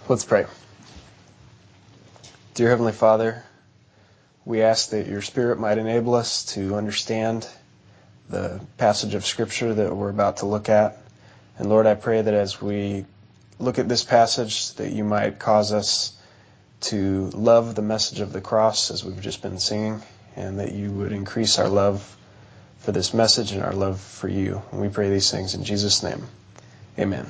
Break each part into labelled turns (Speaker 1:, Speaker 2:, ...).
Speaker 1: Let's pray. Dear Heavenly Father, we ask that your Spirit might enable us to understand the passage of Scripture that we're about to look at. And Lord, I pray that as we look at this passage, that you might cause us to love the message of the cross as we've just been singing, and that you would increase our love for this message and our love for you. And we pray these things in Jesus' name. Amen.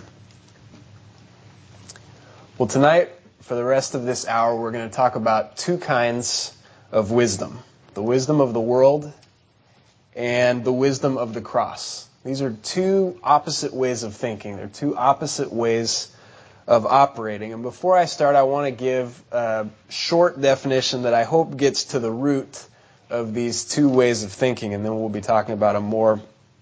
Speaker 1: Well, tonight, for the rest of this hour, we're going to talk about two kinds of wisdom. The wisdom of the world and the wisdom of the cross. These are two opposite ways of thinking. They're two opposite ways of operating. And before I start, I want to give a short definition that I hope gets to the root of these two ways of thinking, and then we'll be talking about them more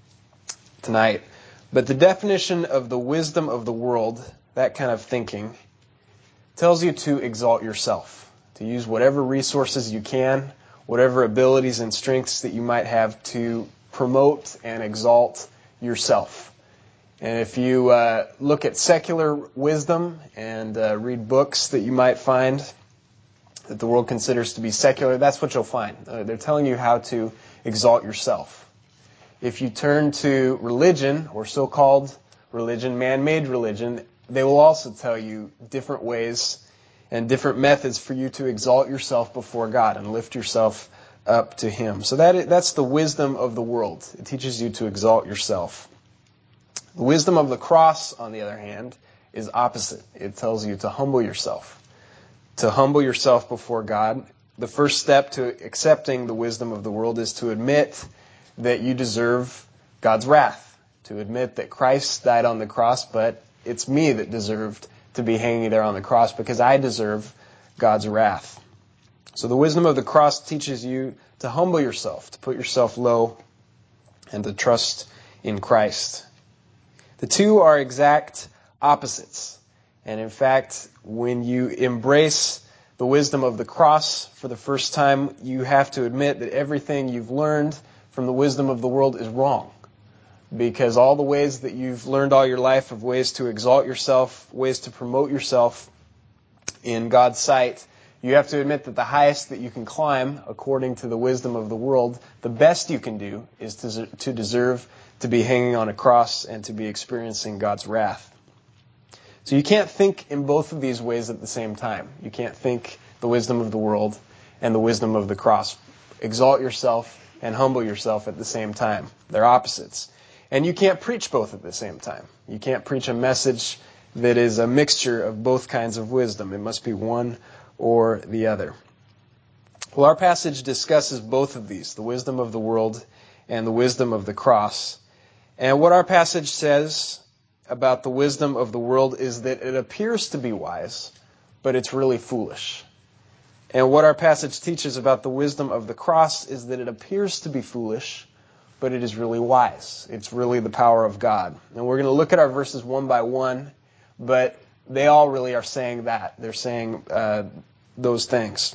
Speaker 1: tonight. But the definition of the wisdom of the world, that kind of thinking, tells you to exalt yourself, to use whatever resources you can, whatever abilities and strengths that you might have to promote and exalt yourself. And if you look at secular wisdom and read books that you might find that the world considers to be secular, that's what you'll find. They're telling you how to exalt yourself. If you turn to religion, or so-called religion, man-made religion, they will also tell you different ways and different methods for you to exalt yourself before God and lift yourself up to Him. So that's the wisdom of the world. It teaches you to exalt yourself. The wisdom of the cross, on the other hand, is opposite. It tells you to humble yourself. To humble yourself before God. The first step to accepting the wisdom of the world is to admit that you deserve God's wrath. To admit that Christ died on the cross, but it's me that deserved to be hanging there on the cross because I deserve God's wrath. So the wisdom of the cross teaches you to humble yourself, to put yourself low, and to trust in Christ. The two are exact opposites. And in fact, when you embrace the wisdom of the cross for the first time, you have to admit that everything you've learned from the wisdom of the world is wrong. Because all the ways that you've learned all your life of ways to exalt yourself, ways to promote yourself in God's sight, you have to admit that the highest that you can climb, according to the wisdom of the world, the best you can do is to deserve to be hanging on a cross and to be experiencing God's wrath. So you can't think in both of these ways at the same time. You can't think the wisdom of the world and the wisdom of the cross. Exalt yourself and humble yourself at the same time. They're opposites. And you can't preach both at the same time. You can't preach a message that is a mixture of both kinds of wisdom. It must be one or the other. Well, our passage discusses both of these, the wisdom of the world and the wisdom of the cross. And what our passage says about the wisdom of the world is that it appears to be wise, but it's really foolish. And what our passage teaches about the wisdom of the cross is that it appears to be foolish, but it is really wise. It's really the power of God. And we're going to look at our verses one by one, but they all really are saying that. They're saying those things.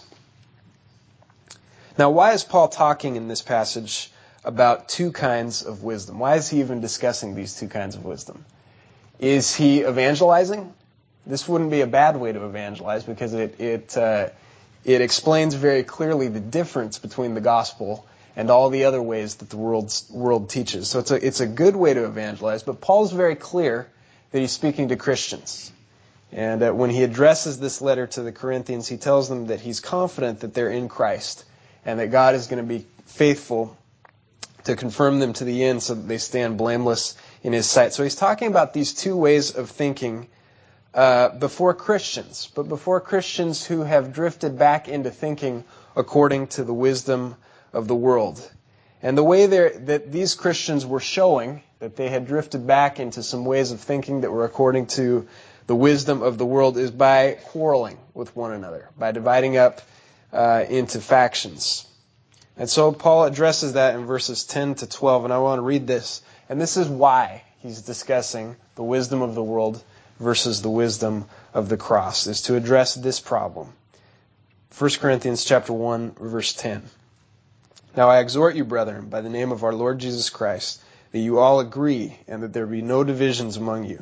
Speaker 1: Now, why is Paul talking in this passage about two kinds of wisdom? Why is he even discussing these two kinds of wisdom? Is he evangelizing? This wouldn't be a bad way to evangelize because it explains very clearly the difference between the gospel and all the other ways that the world teaches. So it's a good way to evangelize, but Paul's very clear that he's speaking to Christians. And when he addresses this letter to the Corinthians, he tells them that he's confident that they're in Christ and that God is going to be faithful to confirm them to the end so that they stand blameless in His sight. So he's talking about these two ways of thinking before Christians, but before Christians who have drifted back into thinking according to the wisdom of the world. And the way that these Christians were showing that they had drifted back into some ways of thinking that were according to the wisdom of the world is by quarreling with one another, by dividing up into factions. And so Paul addresses that in verses 10 to 12, and I want to read this. And this is why he's discussing the wisdom of the world versus the wisdom of the cross, is to address this problem. 1 Corinthians chapter 1, verse 10. Now I exhort you, brethren, by the name of our Lord Jesus Christ, that you all agree, and that there be no divisions among you,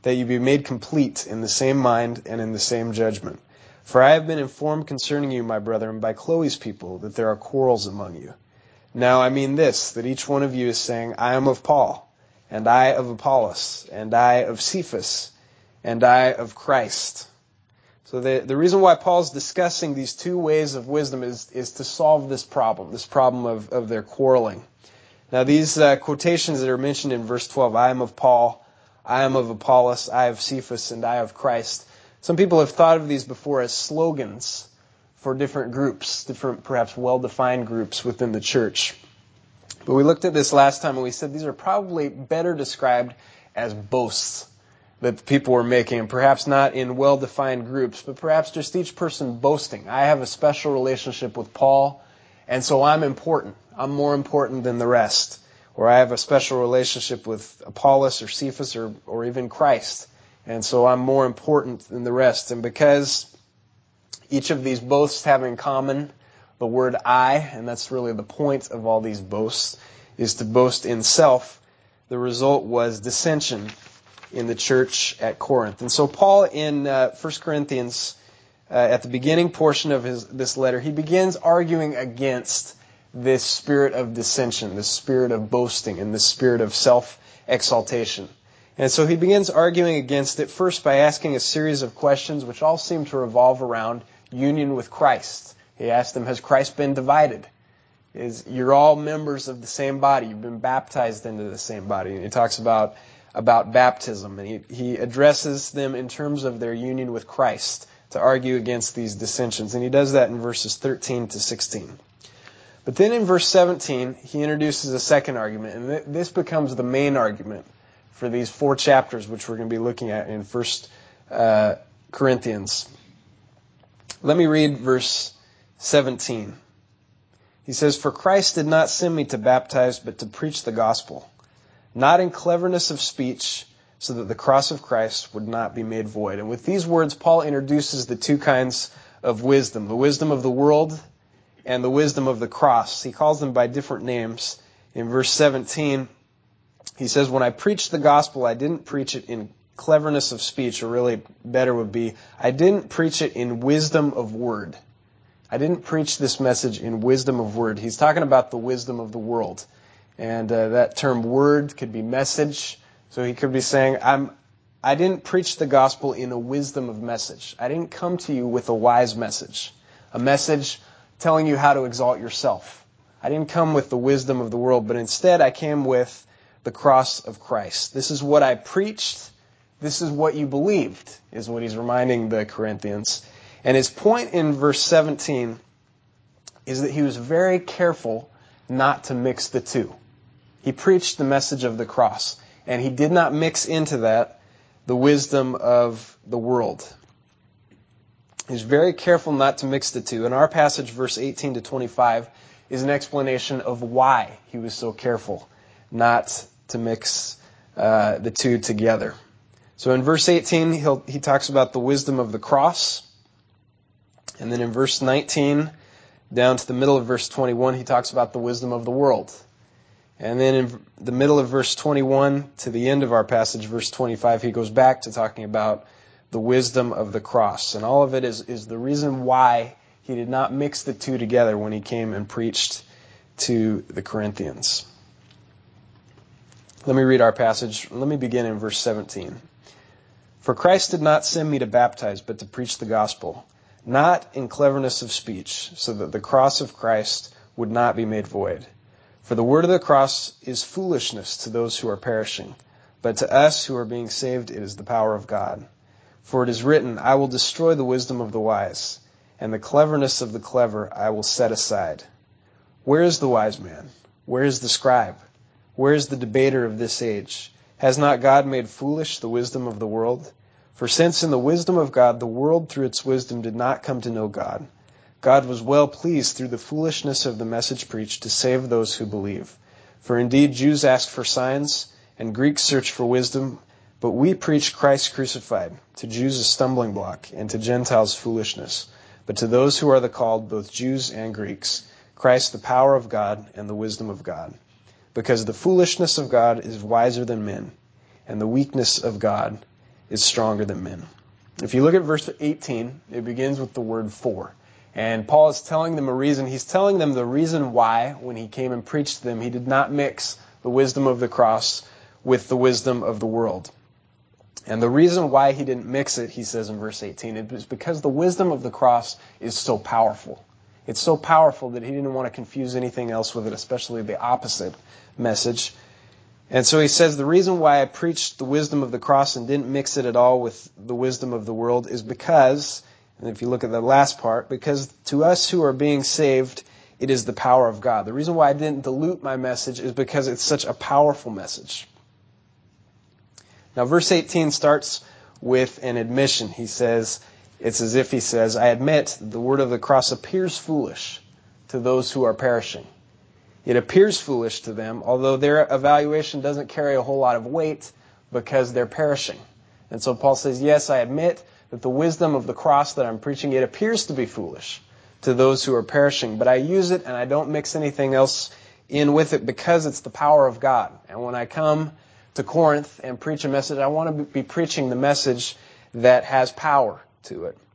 Speaker 1: that you be made complete in the same mind and in the same judgment. For I have been informed concerning you, my brethren, by Chloe's people, that there are quarrels among you. Now I mean this, that each one of you is saying, I am of Paul, and I of Apollos, and I of Cephas, and I of Christ. So the reason why Paul's discussing these two ways of wisdom is to solve this problem of their quarreling. Now these quotations that are mentioned in verse 12, I am of Paul, I am of Apollos, I of Cephas, and I of Christ. Some people have thought of these before as slogans for different groups, different perhaps well-defined groups within the church. But we looked at this last time and we said these are probably better described as boasts that the people were making, and perhaps not in well-defined groups, but perhaps just each person boasting. I have a special relationship with Paul, and so I'm important. I'm more important than the rest. Or I have a special relationship with Apollos or Cephas or even Christ, and so I'm more important than the rest. And because each of these boasts have in common the word I, and that's really the point of all these boasts, is to boast in self, the result was dissension in the church at Corinth. And so Paul in 1 Corinthians, at the beginning portion of this letter, he begins arguing against this spirit of dissension, this spirit of boasting, and this spirit of self-exaltation. And so he begins arguing against it first by asking a series of questions which all seem to revolve around union with Christ. He asked them, has Christ been divided? You're all members of the same body. You've been baptized into the same body. And he talks about baptism. And he addresses them in terms of their union with Christ to argue against these dissensions. And he does that in verses 13 to 16. But then in verse 17, he introduces a second argument. And this becomes the main argument for these 4 chapters, which we're going to be looking at in 1 Corinthians. Let me read verse 17. He says, For Christ did not send me to baptize, but to preach the gospel, not in cleverness of speech, so that the cross of Christ would not be made void. And with these words, Paul introduces the two kinds of wisdom, the wisdom of the world and the wisdom of the cross. He calls them by different names. In verse 17, he says, when I preached the gospel, I didn't preach it in cleverness of speech, or really better would be, I didn't preach it in wisdom of word. I didn't preach this message in wisdom of word. He's talking about the wisdom of the world. And that term word could be message. So he could be saying, I didn't preach the gospel in a wisdom of message. I didn't come to you with a wise message, a message telling you how to exalt yourself. I didn't come with the wisdom of the world, but instead I came with the cross of Christ. This is what I preached. This is what you believed, is what he's reminding the Corinthians. And his point in verse 17 is that he was very careful not to mix the two. He preached the message of the cross, and he did not mix into that the wisdom of the world. He's very careful not to mix the two. In our passage, verse 18 to 25, is an explanation of why he was so careful not to mix the two together. So in verse 18, he talks about the wisdom of the cross. And then in verse 19, down to the middle of verse 21, he talks about the wisdom of the world. And then in the middle of verse 21 to the end of our passage, verse 25, he goes back to talking about the wisdom of the cross. And all of it is the reason why he did not mix the two together when he came and preached to the Corinthians. Let me read our passage. Let me begin in verse 17. For Christ did not send me to baptize, but to preach the gospel, not in cleverness of speech, so that the cross of Christ would not be made void. For the word of the cross is foolishness to those who are perishing, but to us who are being saved it is the power of God. For it is written, I will destroy the wisdom of the wise, and the cleverness of the clever I will set aside. Where is the wise man? Where is the scribe? Where is the debater of this age? Has not God made foolish the wisdom of the world? For since in the wisdom of God the world through its wisdom did not come to know God, God was well pleased through the foolishness of the message preached to save those who believe. For indeed Jews ask for signs, and Greeks search for wisdom, but we preach Christ crucified, to Jews a stumbling block, and to Gentiles foolishness. But to those who are the called, both Jews and Greeks, Christ the power of God and the wisdom of God. Because the foolishness of God is wiser than men, and the weakness of God is stronger than men. If you look at verse 18, it begins with the word for. And Paul is telling them a reason. He's telling them the reason why, when he came and preached to them, he did not mix the wisdom of the cross with the wisdom of the world. And the reason why he didn't mix it, he says in verse 18, it was because the wisdom of the cross is so powerful. It's so powerful that he didn't want to confuse anything else with it, especially the opposite message. And so he says, the reason why I preached the wisdom of the cross and didn't mix it at all with the wisdom of the world is because, and if you look at the last part, because to us who are being saved, it is the power of God. The reason why I didn't dilute my message is because it's such a powerful message. Now, verse 18 starts with an admission. He says, it's as if he says, I admit the word of the cross appears foolish to those who are perishing. It appears foolish to them, although their evaluation doesn't carry a whole lot of weight because they're perishing. And so Paul says, yes, I admit that the wisdom of the cross that I'm preaching, it appears to be foolish to those who are perishing, but I use it and I don't mix anything else in with it because it's the power of God. And when I come to Corinth and preach a message, I want to be preaching the message that has power to it.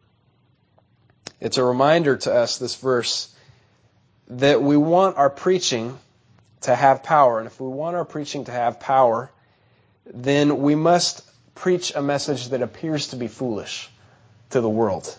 Speaker 1: It's a reminder to us, this verse, that we want our preaching to have power. And if we want our preaching to have power, then we must preach a message that appears to be foolish to the world.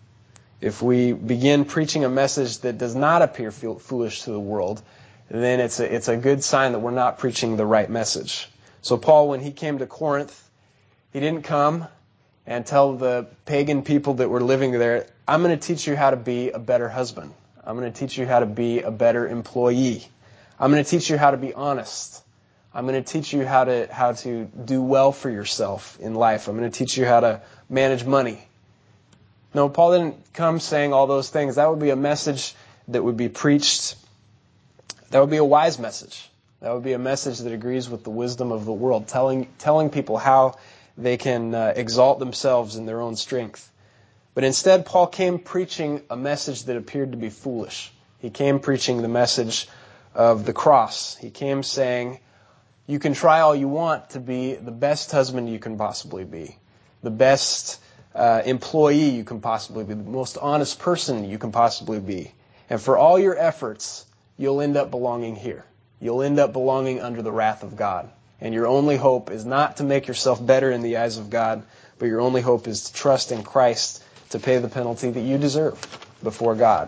Speaker 1: If we begin preaching a message that does not appear foolish to the world, then it's a good sign that we're not preaching the right message. So Paul, when he came to Corinth, he didn't come and tell the pagan people that were living there, I'm going to teach you how to be a better husband. I'm going to teach you how to be a better employee. I'm going to teach you how to be honest. I'm going to teach you how to do well for yourself in life. I'm going to teach you how to manage money. No, Paul didn't come saying all those things. That would be a message that would be preached. That would be a wise message. That would be a message that agrees with the wisdom of the world, telling people how they can exalt themselves in their own strength. But instead, Paul came preaching a message that appeared to be foolish. He came preaching the message of the cross. He came saying, you can try all you want to be the best husband you can possibly be, the best employee you can possibly be, the most honest person you can possibly be. And for all your efforts, you'll end up belonging here. You'll end up belonging under the wrath of God. And your only hope is not to make yourself better in the eyes of God, but your only hope is to trust in Christ to pay the penalty that you deserve before God.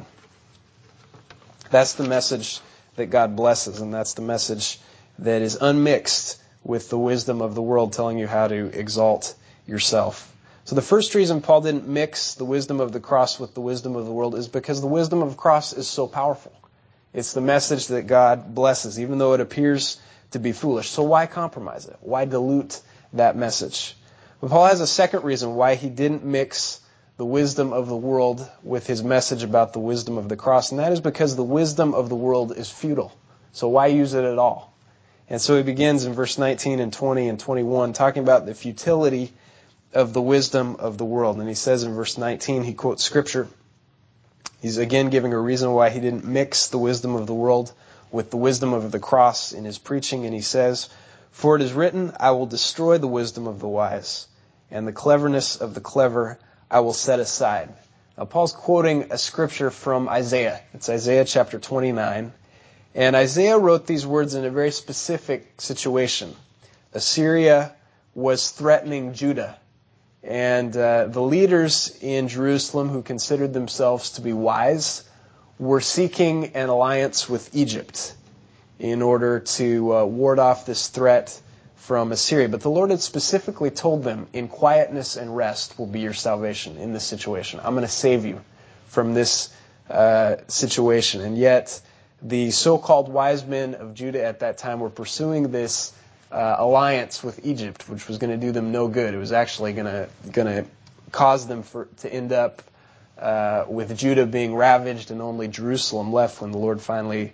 Speaker 1: That's the message that God blesses, and that's the message that is unmixed with the wisdom of the world telling you how to exalt yourself. So the first reason Paul didn't mix the wisdom of the cross with the wisdom of the world is because the wisdom of the cross is so powerful. It's the message that God blesses, even though it appears to be foolish. So why compromise it? Why dilute that message? But Paul has a second reason why he didn't mix the wisdom of the world with his message about the wisdom of the cross, and that is because the wisdom of the world is futile. So why use it at all? And so he begins in verse 19 and 20 and 21 talking about the futility of the wisdom of the world. And he says in verse 19, he quotes Scripture. He's again giving a reason why he didn't mix the wisdom of the world with the wisdom of the cross in his preaching. And he says, for it is written, I will destroy the wisdom of the wise, and the cleverness of the clever I will set aside. Now, Paul's quoting a scripture from Isaiah. It's Isaiah chapter 29. And Isaiah wrote these words in a very specific situation. Assyria was threatening Judah. And the leaders in Jerusalem who considered themselves to be wise were seeking an alliance with Egypt in order to ward off this threat from Assyria. But the Lord had specifically told them, in quietness and rest will be your salvation in this situation. I'm going to save you from this situation. And yet, the so-called wise men of Judah at that time were pursuing this alliance with Egypt, which was going to do them no good. It was actually going to cause them to end up with Judah being ravaged and only Jerusalem left when the Lord finally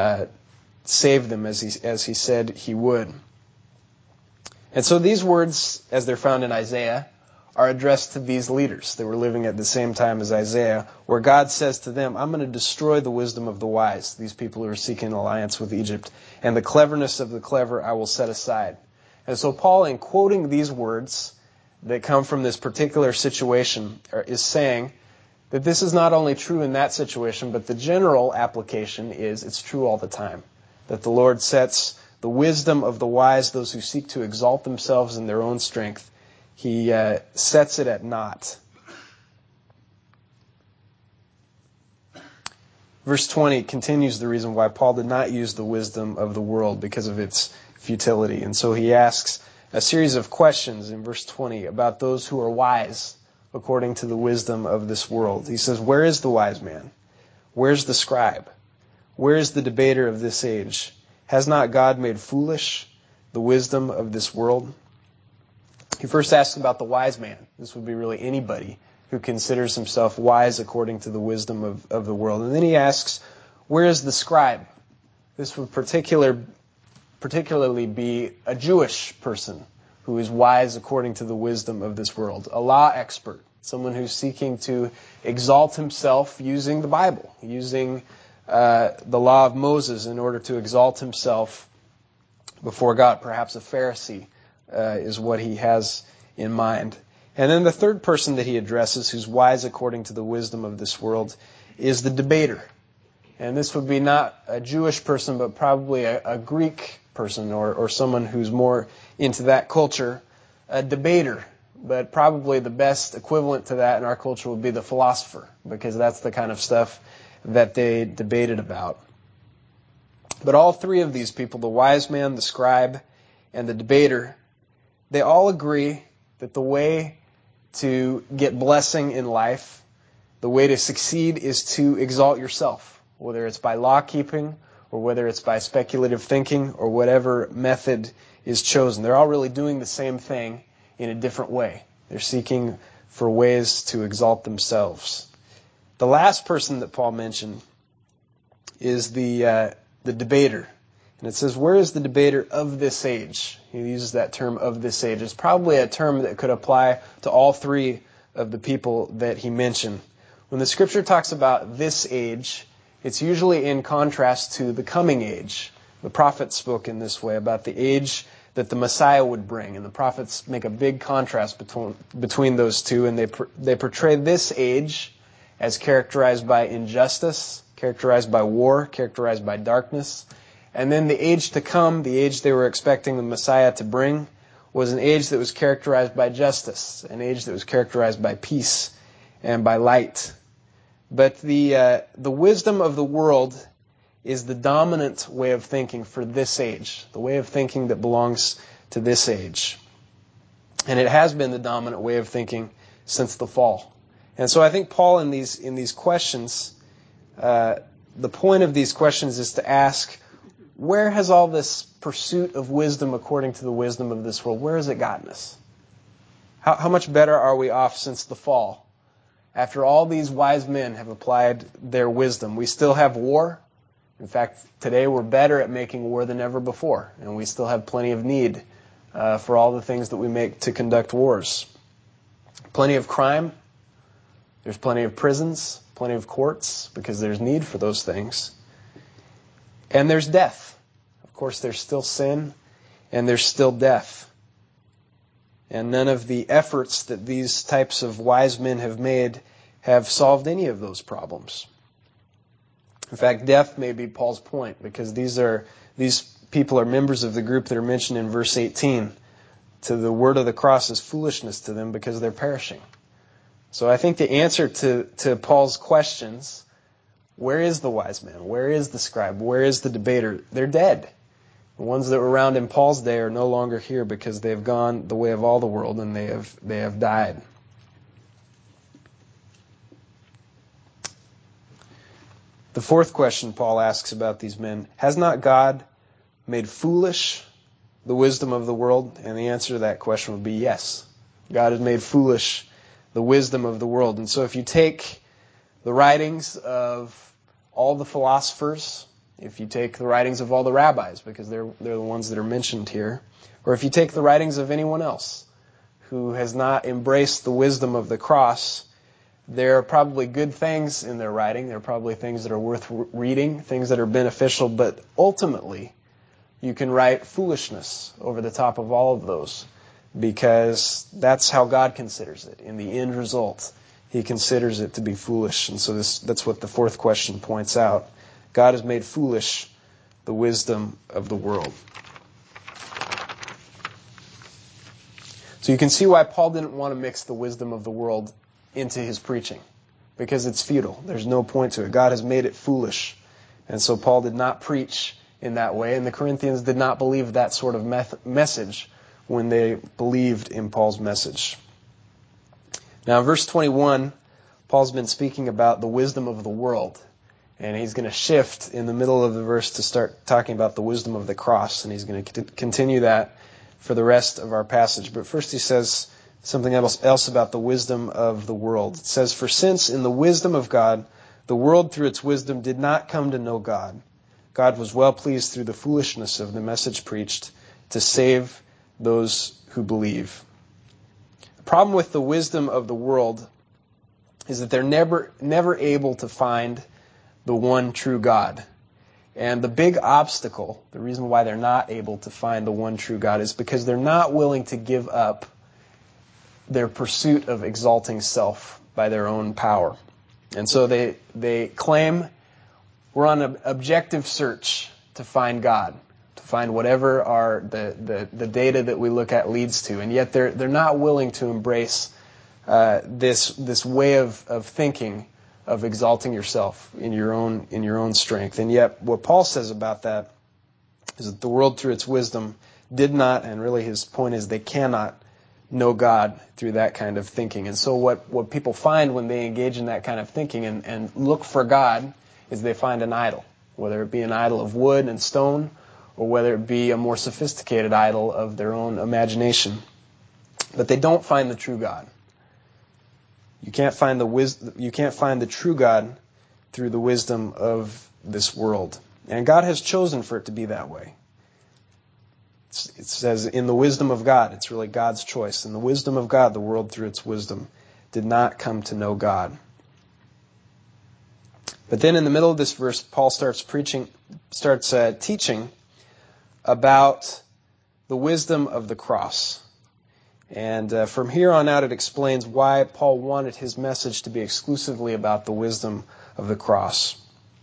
Speaker 1: saved them as he said he would. And so these words, as they're found in Isaiah, are addressed to these leaders that were living at the same time as Isaiah, where God says to them, I'm going to destroy the wisdom of the wise, these people who are seeking an alliance with Egypt, and the cleverness of the clever I will set aside. And so Paul, in quoting these words, that come from this particular situation is saying that this is not only true in that situation, but the general application is it's true all the time. That the Lord sets the wisdom of the wise, those who seek to exalt themselves in their own strength, He sets it at naught. Verse 20 continues the reason why Paul did not use the wisdom of the world, because of its futility. And so he asks a series of questions in verse 20 about those who are wise according to the wisdom of this world. He says, where is the wise man? Where's the scribe? Where is the debater of this age? Has not God made foolish the wisdom of this world? He first asks about the wise man. This would be really anybody who considers himself wise according to the wisdom of the world. And then he asks, where is the scribe? This would particularly be a Jewish person who is wise according to the wisdom of this world, a law expert, someone who's seeking to exalt himself using the Bible, using the law of Moses in order to exalt himself before God. Perhaps a Pharisee is what he has in mind. And then the third person that he addresses, who's wise according to the wisdom of this world, is the debater. And this would be not a Jewish person, but probably a Greek person or someone who's more into that culture, a debater. But probably the best equivalent to that in our culture would be the philosopher, because that's the kind of stuff that they debated about. But all three of these people, the wise man, the scribe, and the debater, they all agree that the way to get blessing in life, the way to succeed, is to exalt yourself, whether it's by law keeping or whether it's by speculative thinking or whatever method is chosen. They're all really doing the same thing in a different way. They're seeking for ways to exalt themselves. The last person that Paul mentioned is the debater. And it says, where is the debater of this age? He uses that term, of this age. It's probably a term that could apply to all three of the people that he mentioned. When the Scripture talks about this age, it's usually in contrast to the coming age. The prophets spoke in this way about the age that the Messiah would bring. And the prophets make a big contrast between those two. And they portray this age as characterized by injustice, characterized by war, characterized by darkness. And then the age to come, the age they were expecting the Messiah to bring, was an age that was characterized by justice, an age that was characterized by peace and by light. But the wisdom of the world is the dominant way of thinking for this age, the way of thinking that belongs to this age. And it has been the dominant way of thinking since the fall. And so I think Paul in these questions, the point of these questions is to ask, where has all this pursuit of wisdom according to the wisdom of this world, where has it gotten us? How much better are we off since the fall? After all these wise men have applied their wisdom, we still have war. In fact, today we're better at making war than ever before, and we still have plenty of need for all the things that we make to conduct wars. Plenty of crime. There's plenty of prisons, plenty of courts, because there's need for those things. And there's death. Of course, there's still sin, and there's still death. And none of the efforts that these types of wise men have made have solved any of those problems. In fact, death may be Paul's point, because these people are members of the group that are mentioned in verse 18. To the word of the cross is foolishness to them because they're perishing. So I think the answer to Paul's questions, where is the wise man? Where is the scribe? Where is the debater? They're dead. The ones that were around in Paul's day are no longer here because they've gone the way of all the world and they have died. The fourth question Paul asks about these men, has not God made foolish the wisdom of the world? And the answer to that question would be yes. God has made foolish the wisdom of the world. And so if you take the writings of all the philosophers, if you take the writings of all the rabbis, because they're the ones that are mentioned here, or if you take the writings of anyone else who has not embraced the wisdom of the cross, there are probably good things in their writing. There are probably things that are worth reading, things that are beneficial, but ultimately you can write foolishness over the top of all of those because that's how God considers it. In the end result, He considers it to be foolish. And so that's what the fourth question points out. God has made foolish the wisdom of the world. So you can see why Paul didn't want to mix the wisdom of the world into his preaching, because it's futile. There's no point to it. God has made it foolish. And so Paul did not preach in that way, and the Corinthians did not believe that sort of message when they believed in Paul's message. Now in verse 21, Paul's been speaking about the wisdom of the world, and he's going to shift in the middle of the verse to start talking about the wisdom of the cross, and he's going to continue that for the rest of our passage. But first he says something else about the wisdom of the world. It says, "For since in the wisdom of God, the world through its wisdom did not come to know God, God was well pleased through the foolishness of the message preached to save those who believe." The problem with the wisdom of the world is that they're never able to find the one true God. And the big obstacle, the reason why they're not able to find the one true God, is because they're not willing to give up their pursuit of exalting self by their own power. And so they claim we're on an objective search to find God, to find whatever the data that we look at leads to, and yet they're not willing to embrace this way of thinking of exalting yourself in your own strength. And yet what Paul says about that is that the world through its wisdom did not, and really his point is they cannot know God through that kind of thinking. And so what people find when they engage in that kind of thinking and look for God is they find an idol, whether it be an idol of wood and stone, or whether it be a more sophisticated idol of their own imagination. But they don't find the true God. You can't find the true God through the wisdom of this world. And God has chosen for it to be that way. It says in the wisdom of God, it's really God's choice. In the wisdom of God, the world through its wisdom did not come to know God. But then in the middle of this verse, Paul starts teaching about the wisdom of the cross. And from here on out, it explains why Paul wanted his message to be exclusively about the wisdom of the cross.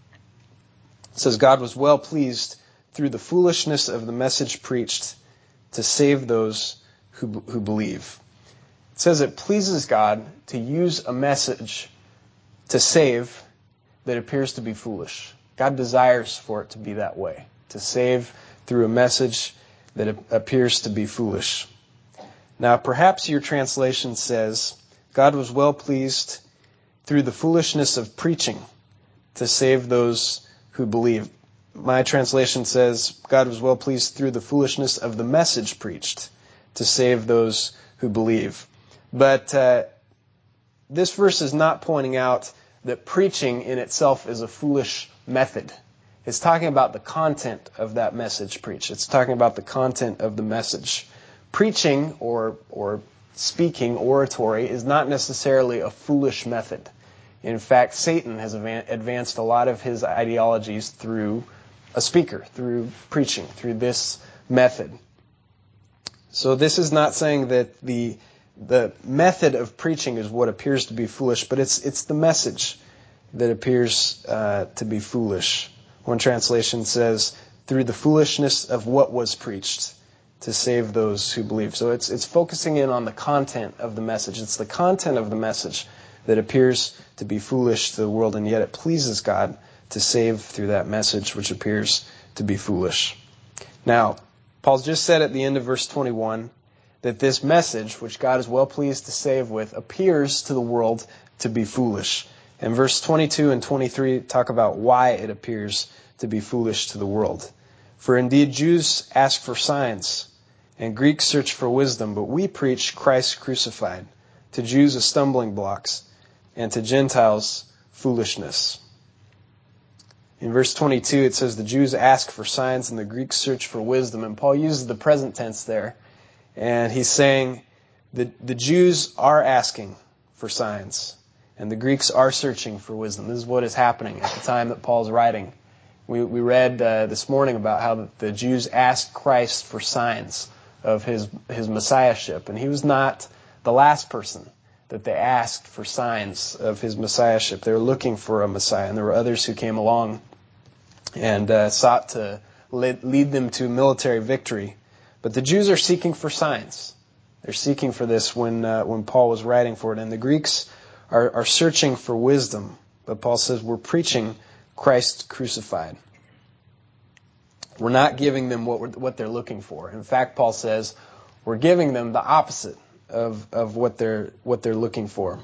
Speaker 1: It says, God was well pleased through the foolishness of the message preached to save those who believe. It says it pleases God to use a message to save that appears to be foolish. God desires for it to be that way, to save through a message that appears to be foolish. Now, perhaps your translation says, God was well pleased through the foolishness of preaching to save those who believe. My translation says, God was well pleased through the foolishness of the message preached to save those who believe. But this verse is not pointing out that preaching in itself is a foolish method. It's talking about the content of that message preached. It's talking about the content of the message. Preaching or speaking, oratory, is not necessarily a foolish method. In fact, Satan has advanced a lot of his ideologies through a speaker, through preaching, through this method. So this is not saying that the method of preaching is what appears to be foolish, but it's the message that appears to be foolish. One translation says, through the foolishness of what was preached to save those who believe. So it's focusing in on the content of the message. It's the content of the message that appears to be foolish to the world, and yet it pleases God to save through that message which appears to be foolish. Now, Paul's just said at the end of verse 21 that this message, which God is well pleased to save with, appears to the world to be foolish. And verse 22 and 23 talk about why it appears to be foolish to the world. For indeed Jews ask for signs, and Greeks search for wisdom, but we preach Christ crucified, to Jews a stumbling block, and to Gentiles foolishness. In verse 22 it says the Jews ask for signs and the Greeks search for wisdom. And Paul uses the present tense there. And he's saying that the Jews are asking for signs and the Greeks are searching for wisdom. This is what is happening at the time that Paul's writing. We read this morning about how the Jews asked Christ for signs of his messiahship. And he was not the last person that they asked for signs of his messiahship. They were looking for a Messiah, and there were others who came along and sought to lead them to military victory. But the Jews are seeking for signs. They're seeking for this when Paul was writing for it. And the Greeks are searching for wisdom. But Paul says we're preaching Christ crucified. We're not giving them what they're looking for. In fact, Paul says we're giving them the opposite of what they're looking for.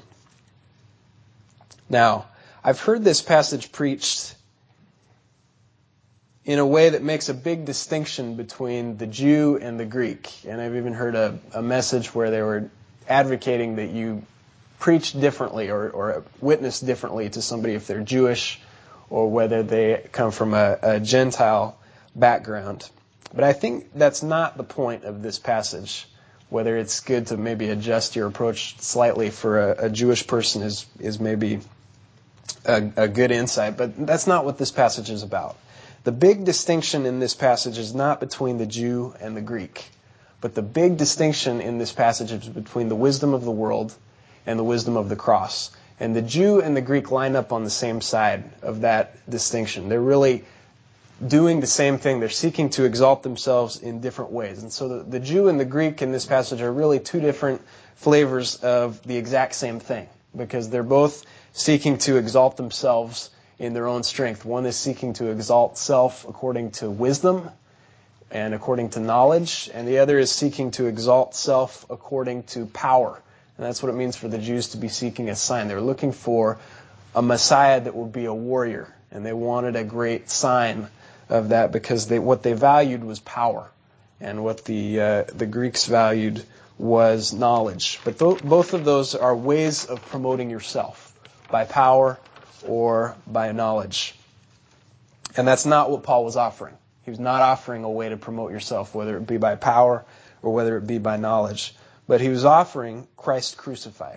Speaker 1: Now, I've heard this passage preached in a way that makes a big distinction between the Jew and the Greek. And I've even heard a message where they were advocating that you preach differently or witness differently to somebody if they're Jewish or whether they come from a Gentile background. But I think that's not the point of this passage. Whether it's good to maybe adjust your approach slightly for a Jewish person is maybe a good insight, but that's not what this passage is about. The big distinction in this passage is not between the Jew and the Greek, but the big distinction in this passage is between the wisdom of the world and the wisdom of the cross. And the Jew and the Greek line up on the same side of that distinction. They're really doing the same thing. They're seeking to exalt themselves in different ways. And so the Jew and the Greek in this passage are really two different flavors of the exact same thing, because they're both seeking to exalt themselves in their own strength. One is seeking to exalt self according to wisdom and according to knowledge, and the other is seeking to exalt self according to power. And that's what it means for the Jews to be seeking a sign. They're looking for a Messiah that would be a warrior, and they wanted a great sign of that because what they valued was power, and what the Greeks valued was knowledge. But both of those are ways of promoting yourself, by power or by knowledge. And that's not what Paul was offering. He was not offering a way to promote yourself, whether it be by power or whether it be by knowledge. But he was offering Christ crucified.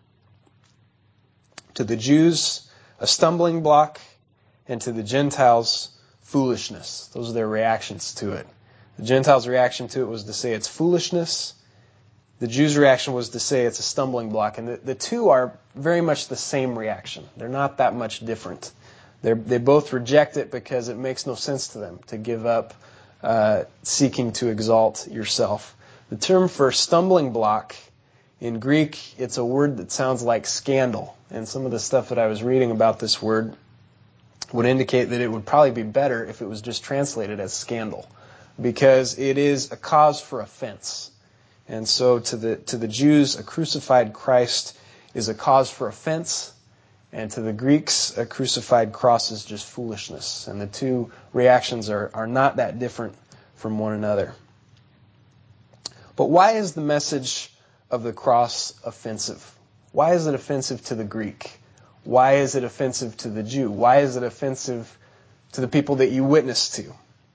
Speaker 1: To the Jews, a stumbling block, and to the Gentiles, foolishness. Those are their reactions to it. The Gentiles' reaction to it was to say it's foolishness. The Jews' reaction was to say it's a stumbling block. And the two are very much the same reaction. They're not that much different. They both reject it because it makes no sense to them to give up seeking to exalt yourself. The term for stumbling block in Greek, it's a word that sounds like scandal. And some of the stuff that I was reading about this word would indicate that it would probably be better if it was just translated as scandal, because it is a cause for offense. And so to the Jews, a crucified Christ is a cause for offense, and to the Greeks, a crucified cross is just foolishness. And the two reactions are not that different from one another. But why is the message of the cross offensive? Why is it offensive to the Greek? Why is it offensive to the Jew? Why is it offensive to the people that you witness to?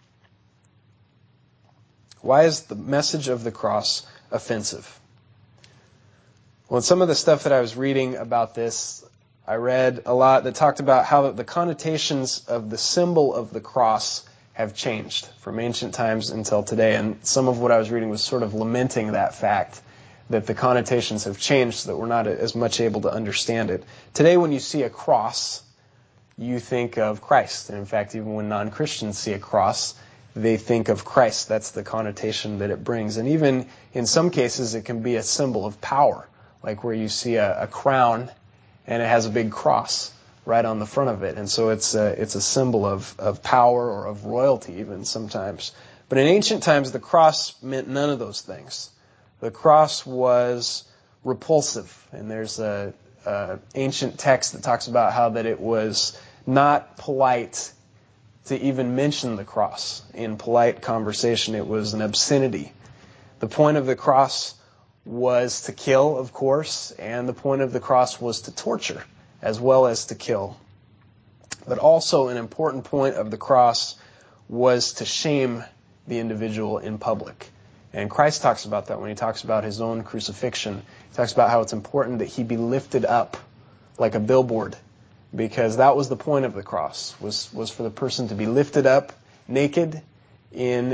Speaker 1: Why is the message of the cross offensive? Well, in some of the stuff that I was reading about this, I read a lot that talked about how the connotations of the symbol of the cross have changed from ancient times until today. And some of what I was reading was sort of lamenting that fact, that the connotations have changed so that we're not as much able to understand it. Today, when you see a cross, you think of Christ. And in fact, even when non-Christians see a cross, they think of Christ. That's the connotation that it brings. And even in some cases, it can be a symbol of power, like where you see a crown and it has a big cross right on the front of it. And so it's a symbol of power or of royalty even sometimes. But in ancient times, the cross meant none of those things. The cross was repulsive. And there's a ancient text that talks about how that it was not polite to even mention the cross. In polite conversation, it was an obscenity. The point of the cross was to kill, of course, and the point of the cross was to torture as well as to kill. But also an important point of the cross was to shame the individual in public. And Christ talks about that when he talks about his own crucifixion. He talks about how it's important that he be lifted up like a billboard, because that was the point of the cross, was for the person to be lifted up naked in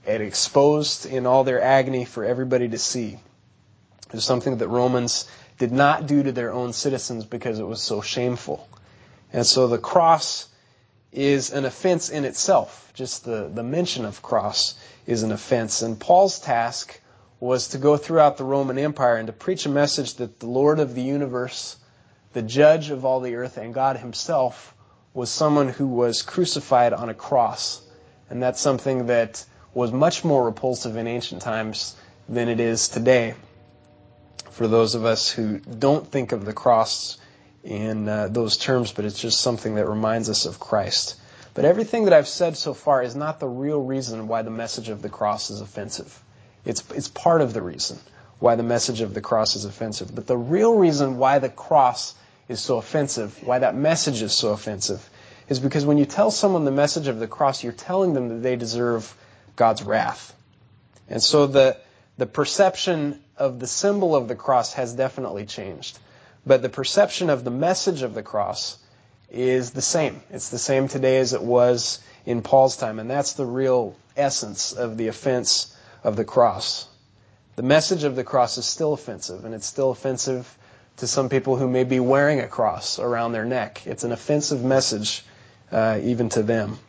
Speaker 1: and exposed in all their agony for everybody to see. It was something that Romans did not do to their own citizens because it was so shameful. And so the cross is an offense in itself. Just the mention of cross is an offense. And Paul's task was to go throughout the Roman Empire and to preach a message that the Lord of the universe, the judge of all the earth, and God himself was someone who was crucified on a cross. And that's something that was much more repulsive in ancient times than it is today. For those of us who don't think of the cross in those terms, but it's just something that reminds us of Christ. But everything that I've said so far is not the real reason why the message of the cross is offensive. It's part of the reason why the message of the cross is offensive. But the real reason why the cross is so offensive, why that message is so offensive, is because when you tell someone the message of the cross, you're telling them that they deserve God's wrath. And so the perception of the symbol of the cross has definitely changed. But the perception of the message of the cross is the same. It's the same today as it was in Paul's time. And that's the real essence of the offense of the cross. The message of the cross is still offensive, and it's still offensive to some people who may be wearing a cross around their neck. It's an offensive message even to them.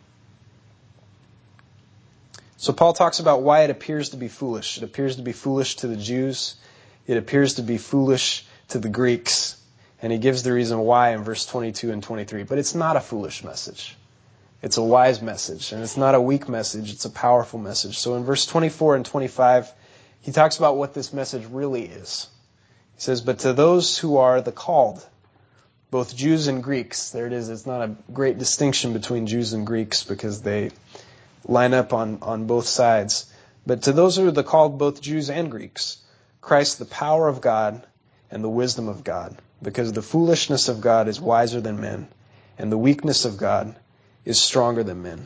Speaker 1: So Paul talks about why it appears to be foolish. It appears to be foolish to the Jews. It appears to be foolish to the Greeks. And he gives the reason why in verse 22 and 23. But it's not a foolish message. It's a wise message. And it's not a weak message. It's a powerful message. So in verse 24 and 25, he talks about what this message really is. He says, but to those who are the called, both Jews and Greeks, there it is. It's not a great distinction between Jews and Greeks because they line up on both sides. But to those who are the called, both Jews and Greeks, Christ, the power of God and the wisdom of God, because the foolishness of God is wiser than men, and the weakness of God is stronger than men.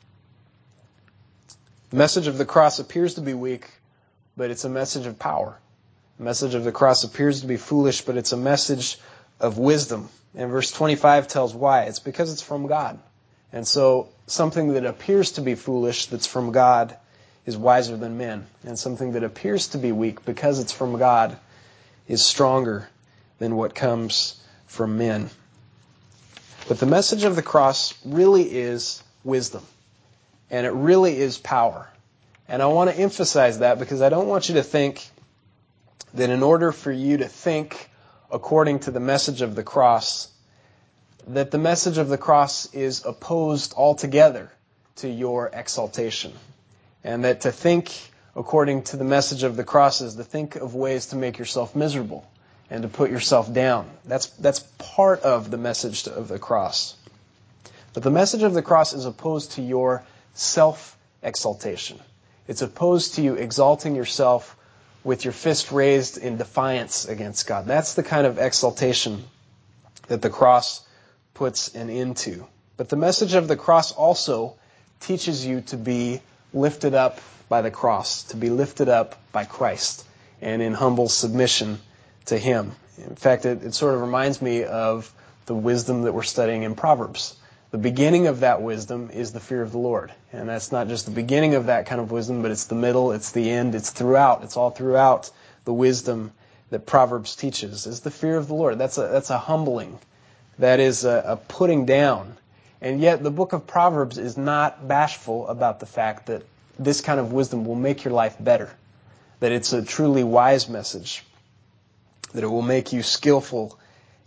Speaker 1: The message of the cross appears to be weak, but it's a message of power. The message of the cross appears to be foolish, but it's a message of wisdom. And verse 25 tells why. It's because it's from God. And so something that appears to be foolish that's from God is wiser than men. And something that appears to be weak because it's from God is stronger than what comes from men. But the message of the cross really is wisdom. And it really is power. And I want to emphasize that because I don't want you to think that in order for you to think according to the message of the cross, that the message of the cross is opposed altogether to your exaltation. And that to think according to the message of the cross is to think of ways to make yourself miserable and to put yourself down. That's part of the message of the cross. But the message of the cross is opposed to your self-exaltation. It's opposed to you exalting yourself with your fist raised in defiance against God. That's the kind of exaltation that the cross puts an end to. But the message of the cross also teaches you to be lifted up by the cross, to be lifted up by Christ, and in humble submission to Him. In fact, it sort of reminds me of the wisdom that we're studying in Proverbs. The beginning of that wisdom is the fear of the Lord. And that's not just the beginning of that kind of wisdom, but it's the middle, it's the end, it's throughout. It's all throughout the wisdom that Proverbs teaches, is the fear of the Lord. That's a humbling. That is a putting down. And yet the book of Proverbs is not bashful about the fact that this kind of wisdom will make your life better. That it's a truly wise message. That it will make you skillful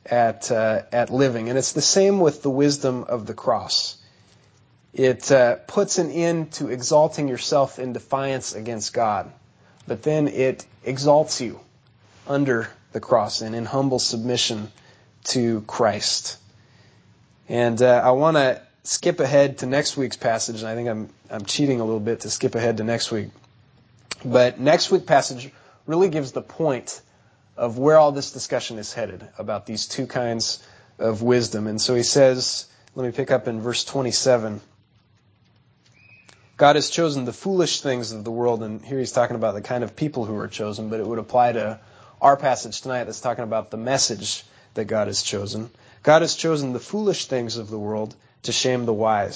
Speaker 1: at living. And it's the same with the wisdom of the cross. It puts an end to exalting yourself in defiance against God. But then it exalts you under the cross and in humble submission to Christ. And I want to skip ahead to next week's passage, and I think I'm cheating a little bit to skip ahead to next week. But next week's passage really gives the point of where all this discussion is headed about these two kinds of wisdom. And so he says, let me pick up in verse 27. God has chosen the foolish things of the world, and here he's talking about the kind of people who are chosen, but it would apply to our passage tonight that's talking about the message that God has chosen. God has chosen the foolish things of the world to shame the wise,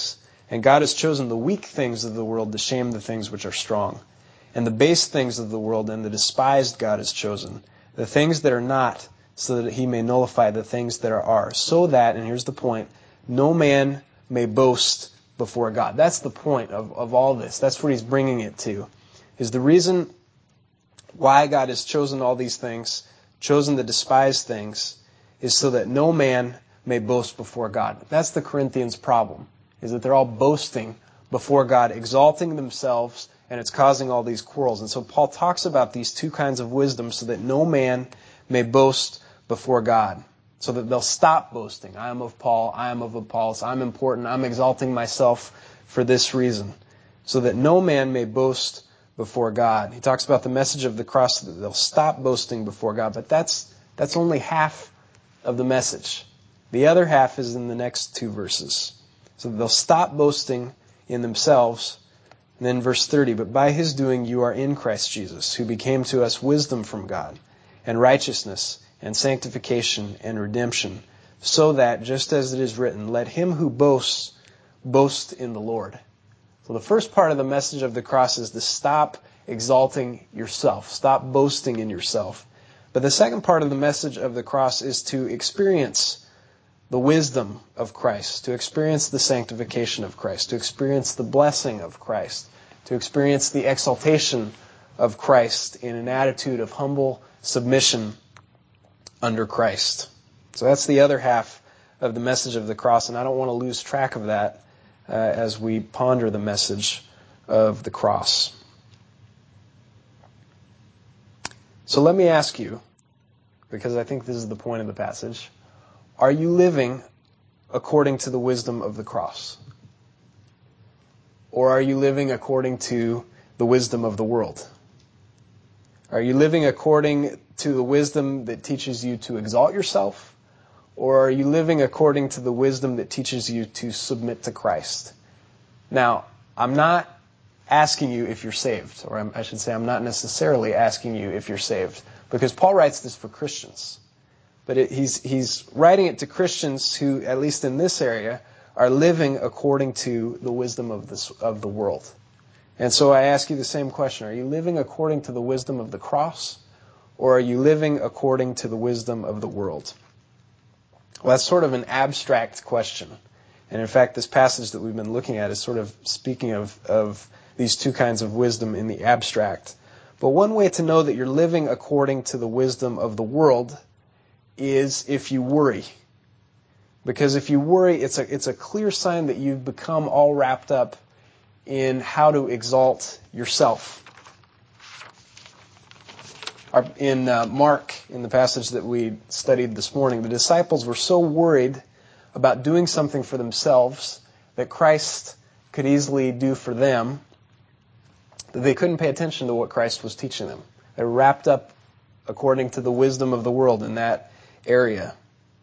Speaker 1: And God has chosen the weak things of the world to shame the things which are strong. And the base things of the world and the despised God has chosen, the things that are not, so that he may nullify the things that are, so that, and here's the point, no man may boast before God. That's the point of all this. That's what he's bringing it to, is the reason why God has chosen all these things, chosen the despised things, is so that no man may boast before God. That's the Corinthians' problem, is that they're all boasting before God, exalting themselves, and it's causing all these quarrels. And so Paul talks about these two kinds of wisdom so that no man may boast before God, so that they'll stop boasting. I am of Paul, I am of Apollos, I'm important, I'm exalting myself for this reason, so that no man may boast before God. He talks about the message of the cross, so that they'll stop boasting before God, but that's only half of the message. The other half is in the next two verses. So that they'll stop boasting in themselves. And then verse 30, but by his doing you are in Christ Jesus, who became to us wisdom from God, and righteousness, and sanctification, and redemption, so that, just as it is written, let him who boasts, boast in the Lord. So the first part of the message of the cross is to stop exalting yourself, stop boasting in yourself. But the second part of the message of the cross is to experience the wisdom of Christ, to experience the sanctification of Christ, to experience the blessing of Christ, to experience the exaltation of Christ in an attitude of humble submission under Christ. So that's the other half of the message of the cross, and I don't want to lose track of that as we ponder the message of the cross. So let me ask you, because I think this is the point of the passage, are you living according to the wisdom of the cross? Or are you living according to the wisdom of the world? Are you living according to the wisdom that teaches you to exalt yourself? Or are you living according to the wisdom that teaches you to submit to Christ? Now, I'm not asking you if you're saved, or I should say I'm not necessarily asking you if you're saved, because Paul writes this for Christians. But he's writing it to Christians who, at least in this area, are living according to the wisdom of the world. And so I ask you the same question. Are you living according to the wisdom of the cross, or are you living according to the wisdom of the world? Well, that's sort of an abstract question. And in fact, this passage that we've been looking at is sort of speaking of these two kinds of wisdom in the abstract. But one way to know that you're living according to the wisdom of the world is if you worry. Because if you worry, it's a clear sign that you've become all wrapped up in how to exalt yourself. In Mark, in the passage that we studied this morning, the disciples were so worried about doing something for themselves that Christ could easily do for them that they couldn't pay attention to what Christ was teaching them. They were wrapped up according to the wisdom of the world in that area.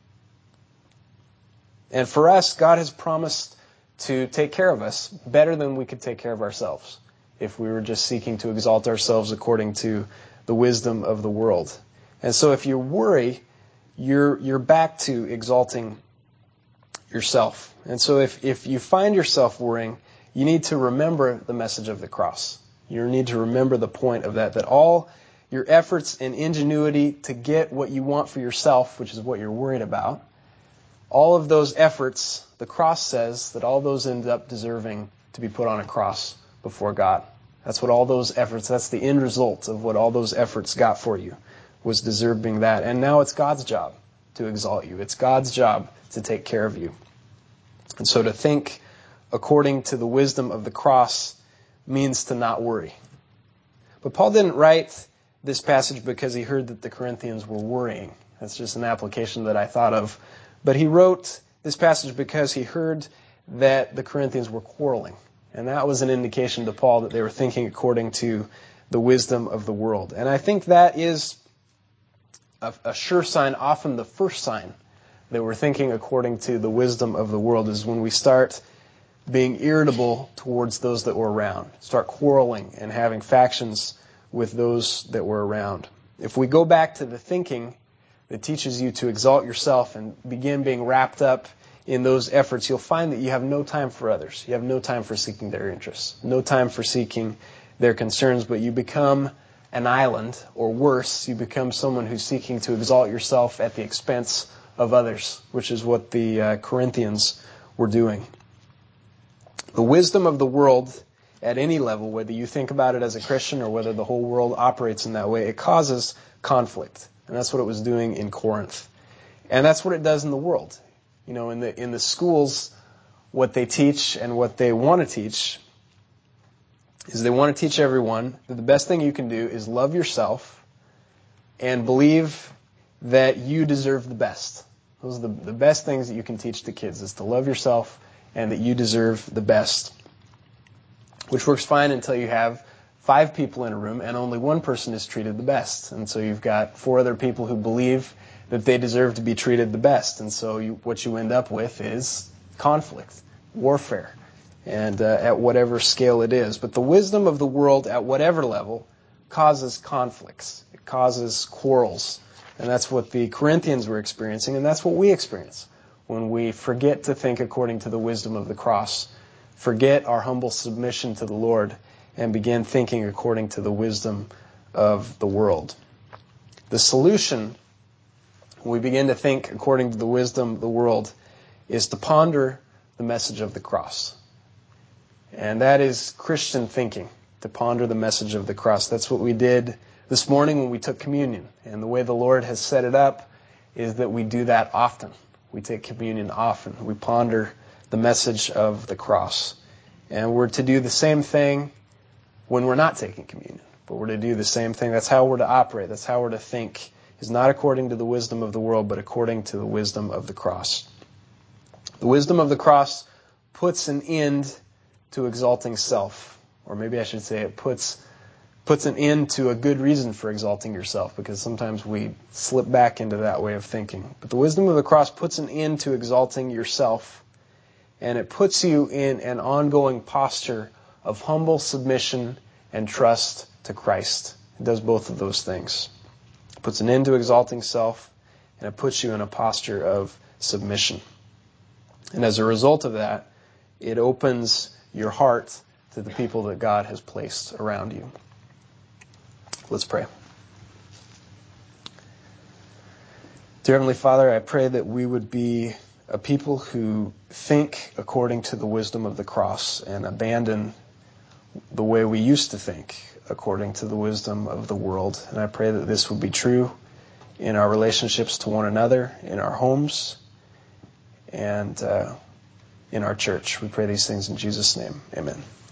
Speaker 1: And for us, God has promised to take care of us better than we could take care of ourselves if we were just seeking to exalt ourselves according to the wisdom of the world. And so if you worry, you're back to exalting yourself. And so if you find yourself worrying, you need to remember the message of the cross. You need to remember the point of that all your efforts and ingenuity to get what you want for yourself, which is what you're worried about, all of those efforts, the cross says that all those end up deserving to be put on a cross before God. That's what all those efforts, that's the end result of what all those efforts got for you, was deserving that. And now it's God's job to exalt you. It's God's job to take care of you. And so to think according to the wisdom of the cross means to not worry. But Paul didn't write this passage because he heard that the Corinthians were worrying. That's just an application that I thought of. But he wrote this passage because he heard that the Corinthians were quarreling. And that was an indication to Paul that they were thinking according to the wisdom of the world. And I think that is a sure sign, often the first sign that we're thinking according to the wisdom of the world, is when we start being irritable towards those that were around, start quarreling and having factions with those that were around. If we go back to the thinking that teaches you to exalt yourself and begin being wrapped up in those efforts, you'll find that you have no time for others. You have no time for seeking their interests, no time for seeking their concerns, but you become an island, or worse, you become someone who's seeking to exalt yourself at the expense of others, which is what the Corinthians were doing. The wisdom of the world at any level, whether you think about it as a Christian or whether the whole world operates in that way, it causes conflict. And that's what it was doing in Corinth. And that's what it does in the world. You know, in the schools, what they teach and what they want to teach is they want to teach everyone that the best thing you can do is love yourself and believe that you deserve the best. Those are the best things that you can teach to kids, is to love yourself and that you deserve the best. Which works fine until you have 5 people in a room and only one person is treated the best. And so you've got 4 other people who believe that they deserve to be treated the best. And so what you end up with is conflict, warfare, and at whatever scale it is. But the wisdom of the world at whatever level causes conflicts. It causes quarrels. And that's what the Corinthians were experiencing, and that's what we experience when we forget to think according to the wisdom of the cross, forget our humble submission to the Lord, and begin thinking according to the wisdom of the world. The solution, when we begin to think according to the wisdom of the world, is to ponder the message of the cross. And that is Christian thinking, to ponder the message of the cross. That's what we did this morning when we took communion. And the way the Lord has set it up is that we do that often. We take communion often. We ponder the message of the cross. And we're to do the same thing when we're not taking communion. But we're to do the same thing. That's how we're to operate. That's how we're to think. Is not according to the wisdom of the world, but according to the wisdom of the cross. The wisdom of the cross puts an end to exalting self. Or maybe I should say it puts an end to a good reason for exalting yourself, because sometimes we slip back into that way of thinking. But the wisdom of the cross puts an end to exalting yourself, and it puts you in an ongoing posture of humble submission and trust to Christ. It does both of those things. It puts an end to exalting self, and it puts you in a posture of submission. And as a result of that, it opens your heart to the people that God has placed around you. Let's pray. Dear Heavenly Father, I pray that we would be a people who think according to the wisdom of the cross and abandon the way we used to think according to the wisdom of the world. And I pray that this would be true in our relationships to one another, in our homes, and in our church. We pray these things in Jesus' name. Amen.